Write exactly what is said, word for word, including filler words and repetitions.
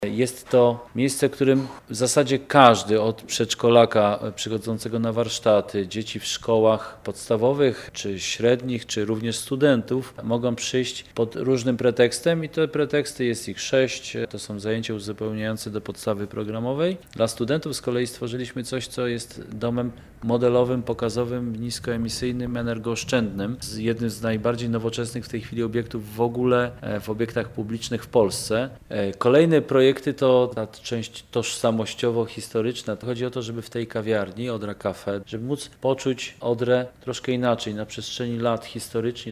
Jest to miejsce, w którym w zasadzie każdy, od przedszkolaka przychodzącego na warsztaty, dzieci w szkołach podstawowych, czy średnich, czy również studentów, mogą przyjść pod różnym pretekstem i te preteksty jest ich sześć. To są zajęcia uzupełniające do podstawy programowej. Dla studentów z kolei stworzyliśmy coś, co jest domem modelowym, pokazowym, niskoemisyjnym, energooszczędnym. Jednym z najbardziej nowoczesnych w tej chwili obiektów w ogóle w obiektach publicznych w Polsce. Kolejny projekt Projekty to ta część tożsamościowo-historyczna. To chodzi o to, żeby w tej kawiarni Odra Cafe, żeby móc poczuć Odrę troszkę inaczej, na przestrzeni lat historycznie.